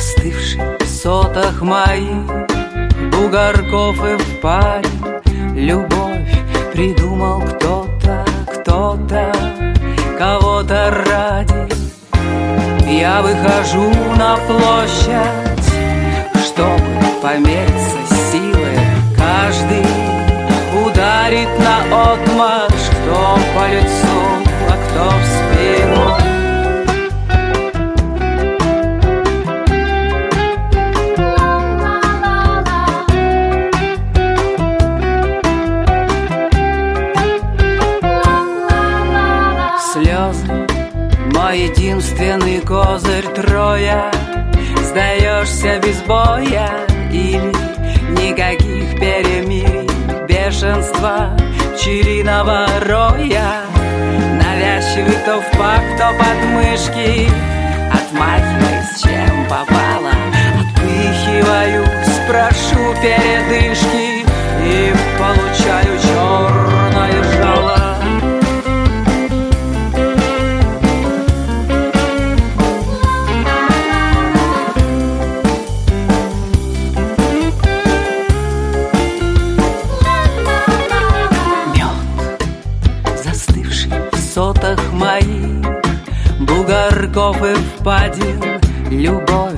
застывший в сотах моих бугорков и впадин. Любовь придумал кто-то, кого-то ради. Я выхожу на площадь, чтобы помериться силой. Каждый ударит наотмашь, кто по лицу, а кто в спину. Слезы — мой единственный козырь, трое. Сдаешься без боя или никаких перемирий, бешенства пчелиного роя. Навязчивый то в пах, то под мышки, отмахиваясь чем попало, отпыхиваюсь, прошу передышки и получаю черное жало. В сотах моих бугорков и впадин. Любовь